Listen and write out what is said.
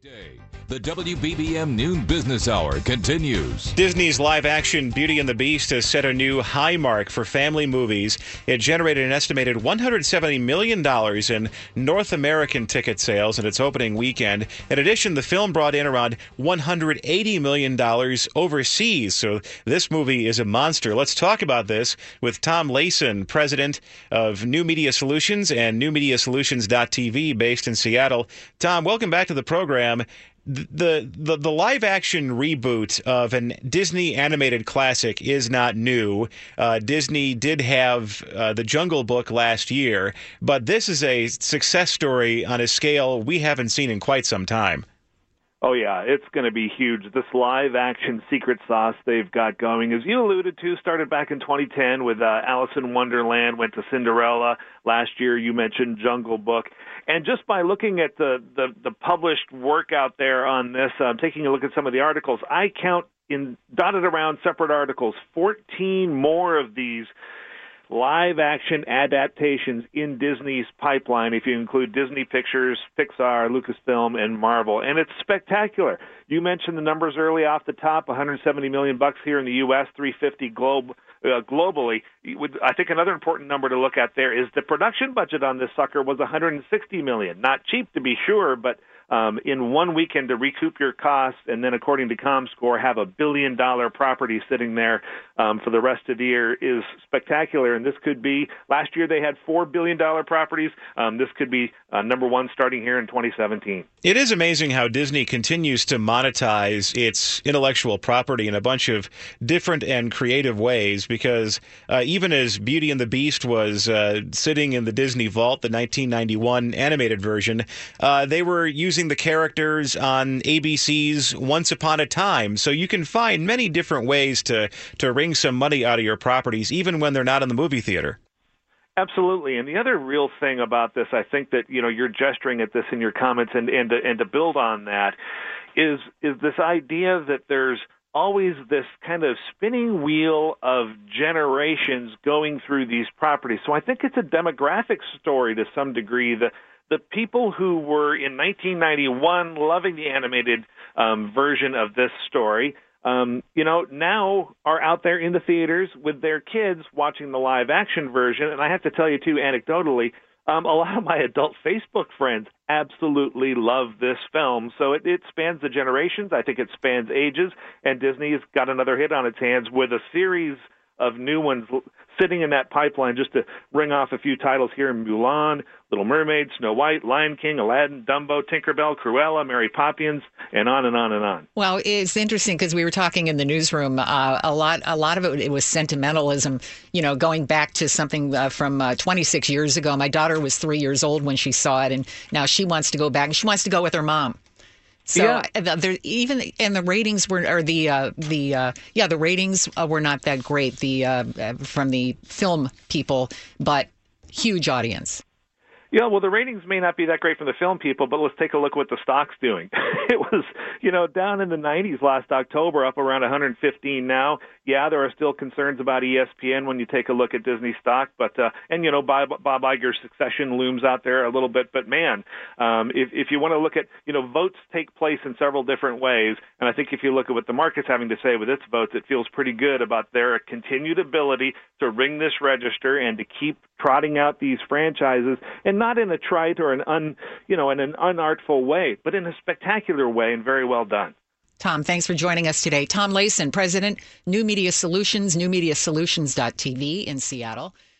Day. The WBBM Noon Business Hour continues. Disney's live-action Beauty and the Beast has set a new high mark for family movies. It generated an estimated $170 million in North American ticket sales in its opening weekend. In addition, the film brought in around $180 million overseas. So this movie is a monster. Let's talk about this with Tom Layson, president of New Media Solutions and NewMediaSolutions.tv, based in Seattle. Tom, welcome back to the program. The live action reboot of a Disney animated classic is not new. Disney did have The Jungle Book last year, but this is a success story on a scale we haven't seen in quite some time. Oh, yeah, it's going to be huge. This live-action secret sauce they've got going, as you alluded to, started back in 2010 with Alice in Wonderland, went to Cinderella. Last year you mentioned Jungle Book. And just by looking at the published work out there on this, taking a look at some of the articles, I count in dotted around separate articles 14 more of these live-action adaptations in Disney's pipeline, if you include Disney Pictures, Pixar, Lucasfilm, and Marvel. And it's spectacular. You mentioned the numbers early off the top, $170 million here in the U.S., $350 globally. I think another important number to look at there is the production budget on this sucker was $160 million. Not cheap, to be sure, but in one weekend to recoup your costs, and then according to ComScore, have a $1 billion property sitting there for the rest of the year is spectacular. And this could be, last year they had $4 billion properties. This could be number one starting here in 2017. It is amazing how Disney continues to monetize its intellectual property in a bunch of different and creative ways, because even as Beauty and the Beast was sitting in the Disney Vault, the 1991 animated version, they were using the characters on ABC's Once Upon a Time. So you can find many different ways to wring some money out of your properties, even when they're not in the movie theater. Absolutely. And the other real thing about this, I think that, you're gesturing at this in your comments, and to build on that is this idea that there's always this kind of spinning wheel of generations going through these properties. So I think it's a demographic story to some degree. The people who were in 1991 loving the animated version of this story, now are out there in the theaters with their kids watching the live-action version. And I have to tell you, too, anecdotally, a lot of my adult Facebook friends absolutely love this film. So it spans the generations. I think it spans ages. And Disney has got another hit on its hands with a series of new ones sitting in that pipeline. Just to ring off a few titles here: Mulan, Little Mermaid, Snow White, Lion King, Aladdin, Dumbo, Tinkerbell, Cruella, Mary Poppins, and on and on and on. Well, it's interesting because we were talking in the newsroom. A lot of it was sentimentalism. Going back to something from 26 years ago. My daughter was 3 years old when she saw it, and now she wants to go back, and she wants to go with her mom. So there, even and the ratings were, or the ratings were not that great. From the film people, but huge audience. Yeah, well, the ratings may not be that great from the film people, but let's take a look at what the stock's doing. It was, down in the 90s last October, up around 115 now. Yeah, there are still concerns about ESPN when you take a look at Disney stock, but Bob Iger's succession looms out there a little bit. But man, if you want to look at, votes take place in several different ways, and I think if you look at what the market's having to say with its votes, it feels pretty good about their continued ability to ring this register and to keep trotting out these franchises, and not in a trite or in an unartful way, but in a spectacular way, and very well done. Tom, thanks for joining us today. Tom Layson, President, New Media Solutions, NewMediaSolutions.tv in Seattle.